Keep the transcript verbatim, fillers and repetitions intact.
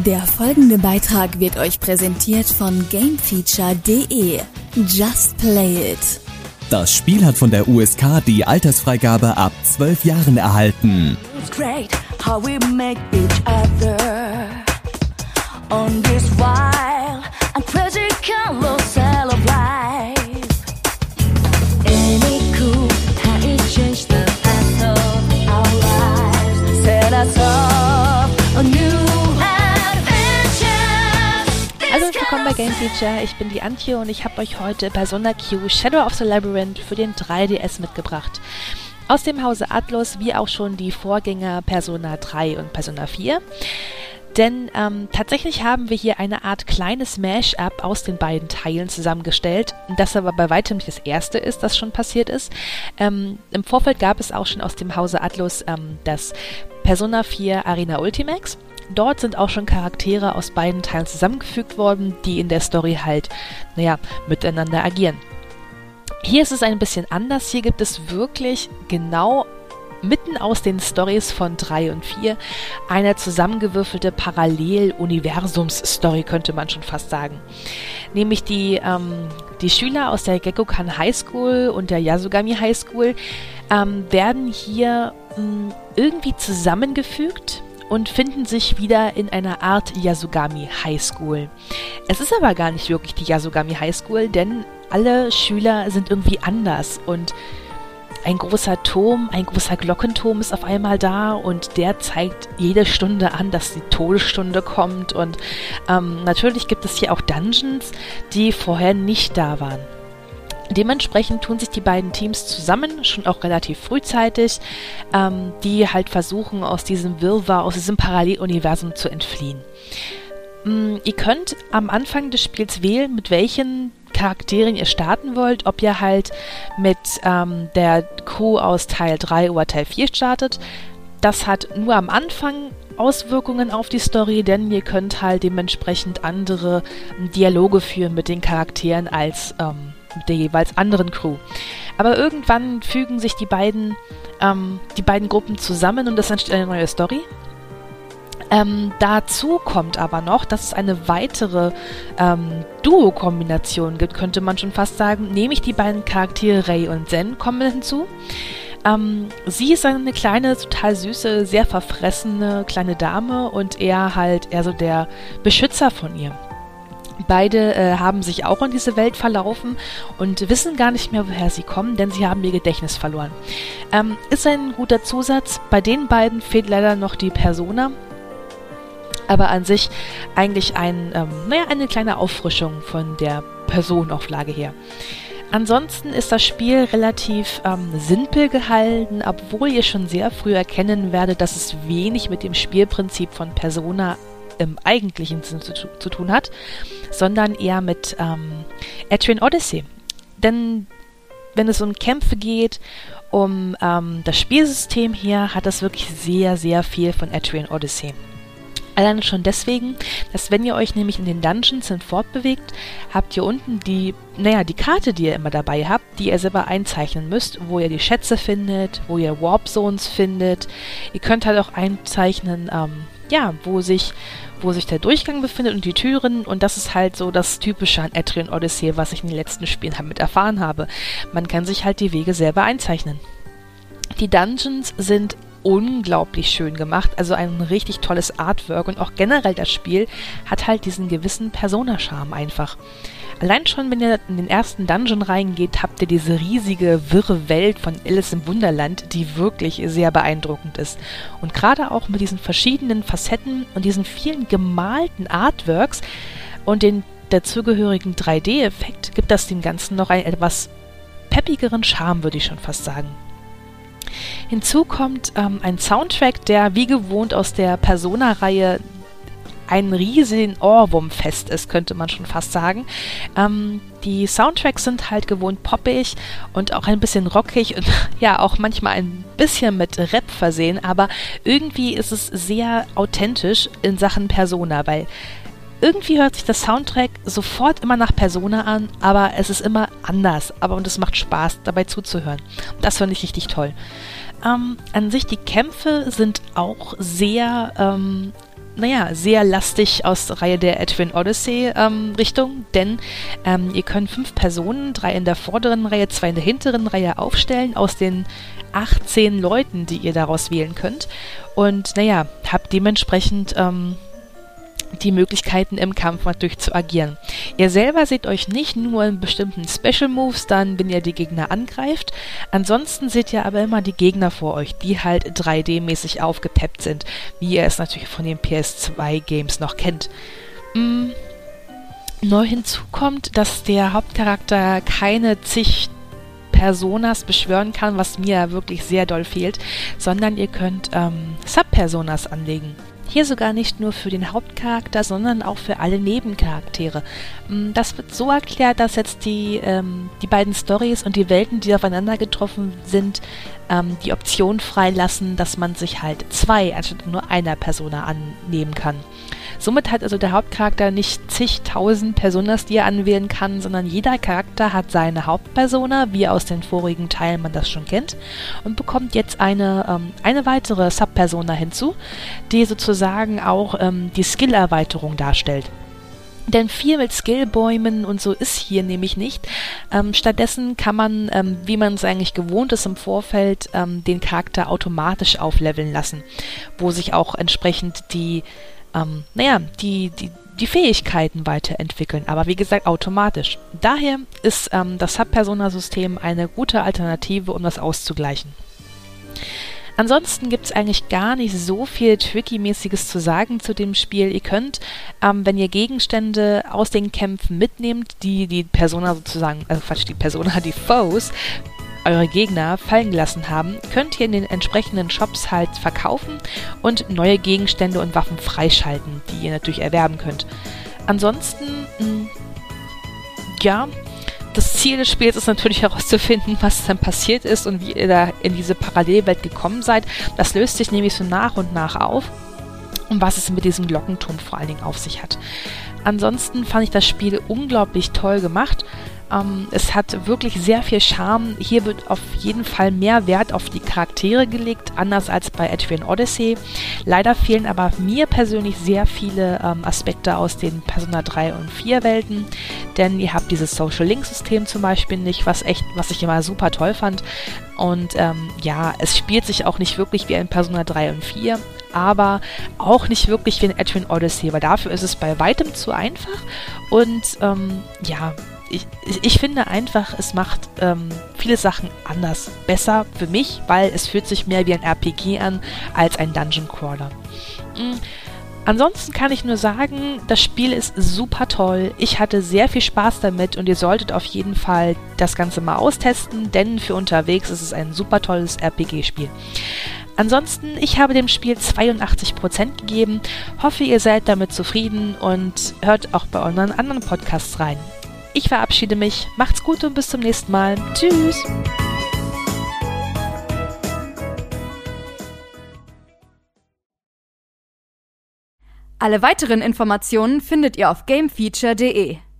Der folgende Beitrag wird euch präsentiert von Gamefeature punkt de. Just play it. Das Spiel hat von der U S K die Altersfreigabe ab zwölf Jahren erhalten. It's great how we make each other on this wild and crazy carousel of life. Any coup, how it changed the path of our lives, set us off a new Hallo und willkommen bei Game Feature, ich bin die Antje und ich habe euch heute Persona Q Shadow of the Labyrinth für den drei D S mitgebracht. Aus dem Hause Atlus, wie auch schon die Vorgänger Persona drei und Persona vier. Denn ähm, tatsächlich haben wir hier eine Art kleines Mash-up aus den beiden Teilen zusammengestellt, das aber bei weitem nicht das erste ist, das schon passiert ist. Ähm, Im Vorfeld gab es auch schon aus dem Hause Atlus ähm, das Persona vier Arena Ultimax. Dort sind auch schon Charaktere aus beiden Teilen zusammengefügt worden, die in der Story halt, naja, miteinander agieren. Hier ist es ein bisschen anders. Hier gibt es wirklich genau mitten aus den Stories von drei und vier eine zusammengewürfelte Parallel-Universums-Story, könnte man schon fast sagen. Nämlich die, ähm, die Schüler aus der Gekkoukan High School und der Yasogami High School ähm, werden hier mh, irgendwie zusammengefügt und finden sich wieder in einer Art Yasogami High School. Es ist aber gar nicht wirklich die Yasogami High School, denn alle Schüler sind irgendwie anders und ein großer Turm, ein großer Glockenturm ist auf einmal da und der zeigt jede Stunde an, dass die Todesstunde kommt und ähm, natürlich gibt es hier auch Dungeons, die vorher nicht da waren. Dementsprechend tun sich die beiden Teams zusammen, schon auch relativ frühzeitig, ähm, die halt versuchen, aus diesem Wirrwarr, aus diesem Paralleluniversum zu entfliehen. Ähm, ihr könnt am Anfang des Spiels wählen, mit welchen Charakteren ihr starten wollt, ob ihr halt mit ähm, der Crew aus Teil drei oder Teil vier startet. Das hat nur am Anfang Auswirkungen auf die Story, denn ihr könnt halt dementsprechend andere Dialoge führen mit den Charakteren als ähm, mit der jeweils anderen Crew. Aber irgendwann fügen sich die beiden, ähm, die beiden Gruppen zusammen und es entsteht eine neue Story. Ähm, dazu kommt aber noch, dass es eine weitere ähm, Duo-Kombination gibt, könnte man schon fast sagen, nämlich die beiden Charaktere Rei und Zen kommen hinzu. Ähm, sie ist eine kleine, total süße, sehr verfressene kleine Dame und er halt eher so der Beschützer von ihr. Beide äh, haben sich auch in diese Welt verlaufen und wissen gar nicht mehr, woher sie kommen, denn sie haben ihr Gedächtnis verloren. Ähm, ist ein guter Zusatz. Bei den beiden fehlt leider noch die Persona, aber an sich eigentlich ein, ähm, naja, eine kleine Auffrischung von der Personenauflage her. Ansonsten ist das Spiel relativ ähm, simpel gehalten, obwohl ihr schon sehr früh erkennen werdet, dass es wenig mit dem Spielprinzip von Persona im eigentlichen Sinn zu, zu tun hat, sondern eher mit ähm, Etrian Odyssey. Denn wenn es um Kämpfe geht, um ähm, das Spielsystem her, hat das wirklich sehr, sehr viel von Etrian Odyssey. Allein schon deswegen, dass wenn ihr euch nämlich in den Dungeons fortbewegt, habt ihr unten die, naja, die Karte, die ihr immer dabei habt, die ihr selber einzeichnen müsst, wo ihr die Schätze findet, wo ihr Warp Zones findet. Ihr könnt halt auch einzeichnen, ähm, ja, wo sich, wo sich der Durchgang befindet und die Türen, und das ist halt so das Typische an Etrian Odyssey, was ich in den letzten Spielen damit erfahren habe. Man kann sich halt die Wege selber einzeichnen. Die Dungeons sind unglaublich schön gemacht, also ein richtig tolles Artwork und auch generell das Spiel hat halt diesen gewissen Persona-Charme einfach. Allein schon, wenn ihr in den ersten Dungeon reingeht, habt ihr diese riesige, wirre Welt von Alice im Wunderland, die wirklich sehr beeindruckend ist. Und gerade auch mit diesen verschiedenen Facetten und diesen vielen gemalten Artworks und den dazugehörigen drei D-Effekt gibt das dem Ganzen noch einen etwas peppigeren Charme, würde ich schon fast sagen. Hinzu kommt ähm, ein Soundtrack, der wie gewohnt aus der Persona-Reihe ein riesigen Ohrwurmfest ist, könnte man schon fast sagen. Ähm, die Soundtracks sind halt gewohnt poppig und auch ein bisschen rockig und ja, auch manchmal ein bisschen mit Rap versehen, aber irgendwie ist es sehr authentisch in Sachen Persona, weil irgendwie hört sich das Soundtrack sofort immer nach Persona an, aber es ist immer anders. Aber und es macht Spaß, dabei zuzuhören. Das finde ich richtig toll. Ähm, an sich, die Kämpfe sind auch sehr, ähm, naja, sehr lastig aus der Reihe der Etrian Odyssey ähm, Richtung, denn ähm, ihr könnt fünf Personen, drei in der vorderen Reihe, zwei in der hinteren Reihe aufstellen, aus den achtzehn Leuten, die ihr daraus wählen könnt. Und naja, habt dementsprechend ähm, die Möglichkeiten im Kampf natürlich zu agieren. Ihr selber seht euch nicht nur in bestimmten Special Moves dann, wenn ihr die Gegner angreift. Ansonsten seht ihr aber immer die Gegner vor euch, die halt drei D-mäßig aufgepeppt sind, wie ihr es natürlich von den P S zwei Games noch kennt. Mm. Neu hinzu kommt, dass der Hauptcharakter keine zig Personas beschwören kann, was mir wirklich sehr doll fehlt, sondern ihr könnt ähm, Subpersonas anlegen. Hier sogar nicht nur für den Hauptcharakter, sondern auch für alle Nebencharaktere. Das wird so erklärt, dass jetzt die, ähm, die beiden Storys und die Welten, die aufeinander getroffen sind, ähm, die Option freilassen, dass man sich halt zwei anstatt nur einer Persona annehmen kann. Somit hat also der Hauptcharakter nicht zigtausend Personas, die er anwählen kann, sondern jeder Charakter hat seine Hauptpersona, wie aus den vorigen Teilen man das schon kennt, und bekommt jetzt eine, ähm, eine weitere Subpersona hinzu, die sozusagen auch ähm, die Skill-Erweiterung darstellt. Denn viel mit Skillbäumen und so ist hier nämlich nicht. Ähm, stattdessen kann man, ähm, wie man es eigentlich gewohnt ist im Vorfeld, ähm, den Charakter automatisch aufleveln lassen, wo sich auch entsprechend die Ähm, naja, die, die, die Fähigkeiten weiterentwickeln, aber wie gesagt automatisch. Daher ist ähm, das Subpersona-System eine gute Alternative, um das auszugleichen. Ansonsten gibt es eigentlich gar nicht so viel Tricky-mäßiges zu sagen zu dem Spiel. Ihr könnt, ähm, wenn ihr Gegenstände aus den Kämpfen mitnehmt, die die Persona sozusagen, also Quatsch, die Persona, die Foes, eure Gegner fallen gelassen haben, könnt ihr in den entsprechenden Shops halt verkaufen und neue Gegenstände und Waffen freischalten, die ihr natürlich erwerben könnt. Ansonsten, mh, ja, das Ziel des Spiels ist natürlich herauszufinden, was dann passiert ist und wie ihr da in diese Parallelwelt gekommen seid. Das löst sich nämlich so nach und nach auf und was es mit diesem Glockenturm vor allen Dingen auf sich hat. Ansonsten fand ich das Spiel unglaublich toll gemacht. Ähm, es hat wirklich sehr viel Charme. Hier wird auf jeden Fall mehr Wert auf die Charaktere gelegt, anders als bei Etrian Odyssey. Leider fehlen aber mir persönlich sehr viele ähm, Aspekte aus den Persona drei und vier Welten, denn ihr habt dieses Social Link System zum Beispiel nicht, was echt, was ich immer super toll fand. Und ähm, ja, es spielt sich auch nicht wirklich wie ein Persona drei und vier, aber auch nicht wirklich wie ein Etrian Odyssey, weil dafür ist es bei weitem zu einfach und ähm, ja, Ich, ich finde einfach, es macht ähm, viele Sachen anders, besser für mich, weil es fühlt sich mehr wie ein R P G an als ein Dungeon Crawler. Mhm. Ansonsten kann ich nur sagen, das Spiel ist super toll. Ich hatte sehr viel Spaß damit und ihr solltet auf jeden Fall das Ganze mal austesten, denn für unterwegs ist es ein super tolles R P G-Spiel. Ansonsten, ich habe dem Spiel zweiundachtzig Prozent gegeben. Hoffe, ihr seid damit zufrieden und hört auch bei unseren anderen Podcasts rein. Ich verabschiede mich. Macht's gut und bis zum nächsten Mal. Tschüss! Alle weiteren Informationen findet ihr auf gamefeature punkt de.